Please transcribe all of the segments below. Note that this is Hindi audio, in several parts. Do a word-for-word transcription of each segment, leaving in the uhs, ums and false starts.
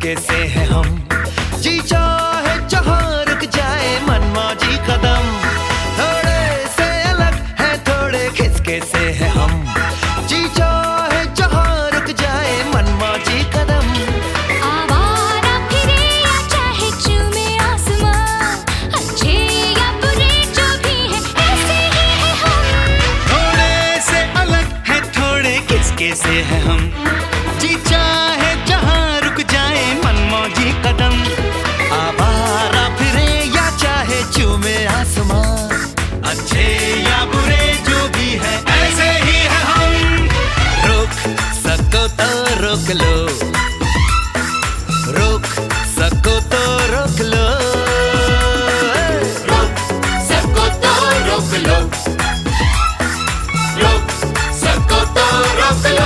किसके से है हम, जी चाहे जहाँ रुक जाए मनमौजी कदम। थोड़े से अलग है थोड़े किसके से है हम, जी चाहे जहाँ रुक जाए मनमौजी कदम। आवारा फिरे या चाहे चूमे आसमां, अच्छे या बुरे जो भी है ऐसे ही है हम। थोड़े से अलग है थोड़े किसके से है हम, जी चाहे जहाँ रुक जाए मनमौजी कदम। आवारा फिरे या चाहे चूमे आसमां, अच्छे या बुरे जो भी है ऐसे ही है हम। रोक सको तो रोक लो, रोक सको तो रोक लो, रोक सको तो रोक लो, रोक सको तो रोक लो।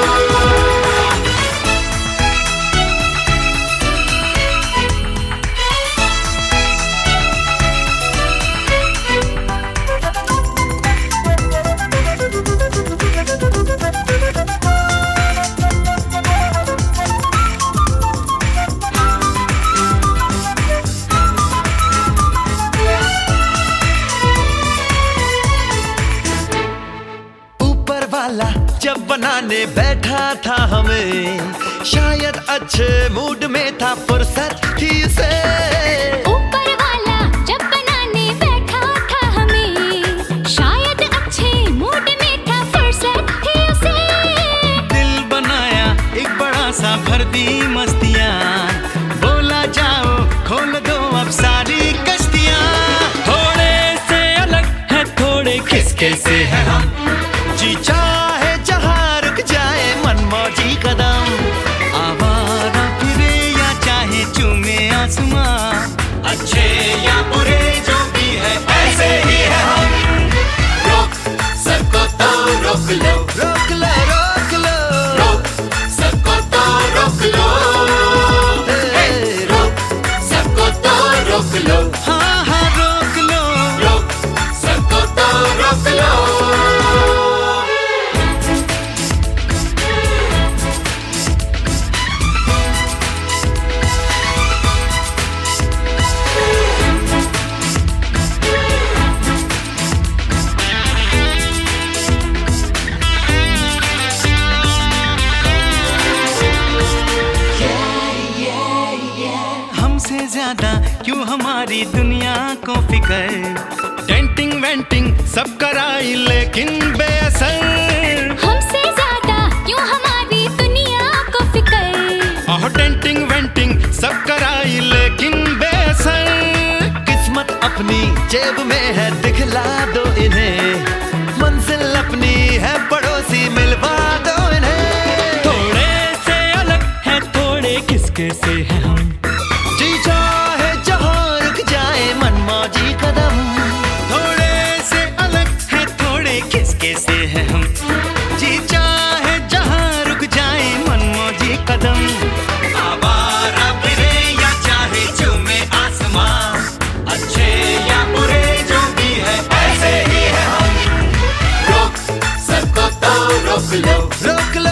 जब बनाने बैठा था हमें, शायद अच्छे मूड में था, फुर्सत थी उसे। ऊपर वाला जब बनाने बैठा था हमें, शायद अच्छे मूड में था, फुर्सत थी उसे। दिल बनाया एक बड़ा सा, भर दी मस्तियाँ, बोला जाओ खोल दो अब सारी कश्तियाँ। थोड़े से अलग है थोड़े किसके से है हम, जी चाहे जहाँ रुक जाए मनमौजी कदम। आवारा फिरे या चाहे चूमे आसमां, अच्छे या बुरे जो भी है ऐसे ही है हम। रोक सको तो रोक लो, रोक लो रोक लो, रोक सको तो रोक लो, रोक सको तो रोक लो, हाँ हाँ रोक लो, रोक सको तो रोक लो। हमसे ज्यादा क्यों हमारी दुनिया को फिकर, डेंटिंग वेंटिंग सब कराई लेकिन बेअसर। हमसे ज्यादा क्यों हमारी दुनिया को फिकर, और डेंटिंग वेंटिंग सब कराई लेकिन बेअसर। किस्मत अपनी जेब में है दिखला दो इन्हें, मंजिल अपनी है पड़ोसी मिलवा दो इन्हें। थोड़े से अलग है थोड़े किसके से है हम, जी चाहे जहाँ रुक जाए मनमौजी कदम। थोड़े से अलग है थोड़े किसके से है हम, जी चाहे जहाँ रुक जाए मनमौजी कदम। आवारा फिरे या चाहे चूमे आसमां, अच्छे या बुरे जो भी है ऐसे ही है हम। रोक सको तो रोक लो, रोक लो